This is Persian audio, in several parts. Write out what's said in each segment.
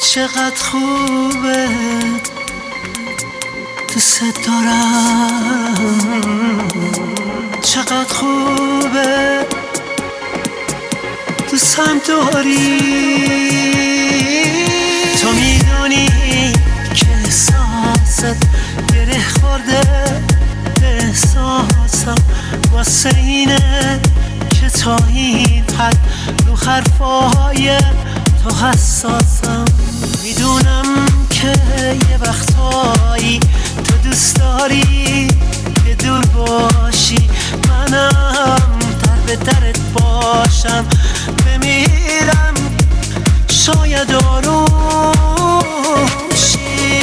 چقدر خوبه دوست دارم، چقدر خوبه دوستم داری. تو میدونی که احساست گره خورده به احساسم، واسه اینه که تا این حد رو حرفای تو حساسم. میدونم که یه وقتایی تو دوست داری که دور باشی، منم در به درت باشم. بمیرم شاید آروم شی.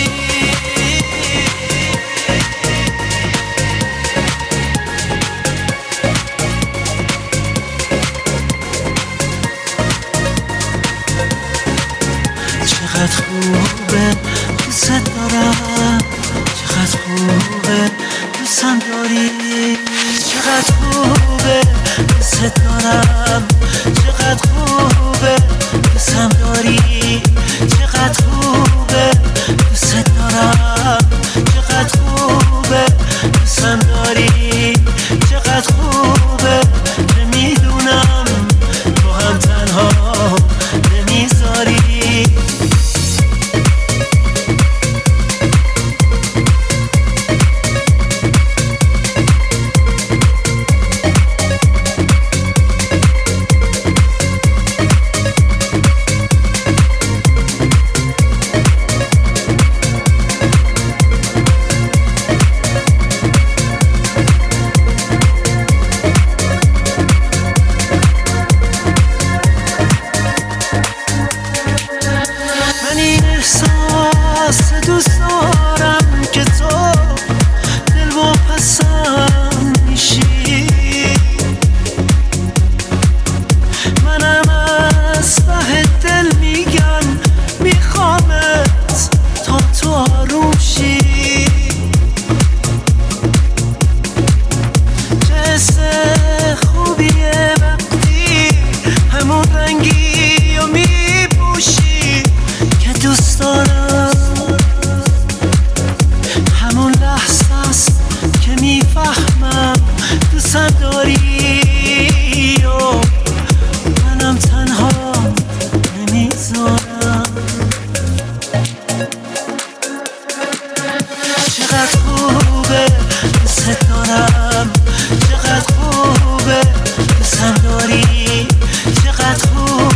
چقدر خوبه دوست دارم، چقدر خوبه دوستم داری. چقدر خوبه دوست دارم، چقدر خوبه دوستم داری. چقدر خوبه دوست دارم، چقدر خوبه دوستم داری. چقدر خوبه که میدونم تو هم تنها نمیذاری. دوست دارم که تو دل و پسم میشی، منم از ته دل میگم میخوامت تا تو آروم شی. چه حس خوبیه وقتی همون رنگی رو میپوشی که دوست دارم. همون لحظه است که میفهمم دوستم داری و منم تنها نمیذارم. چقدر خوبه دوست دارم، چقدر خوبه دوستم داری. چقدر خوبه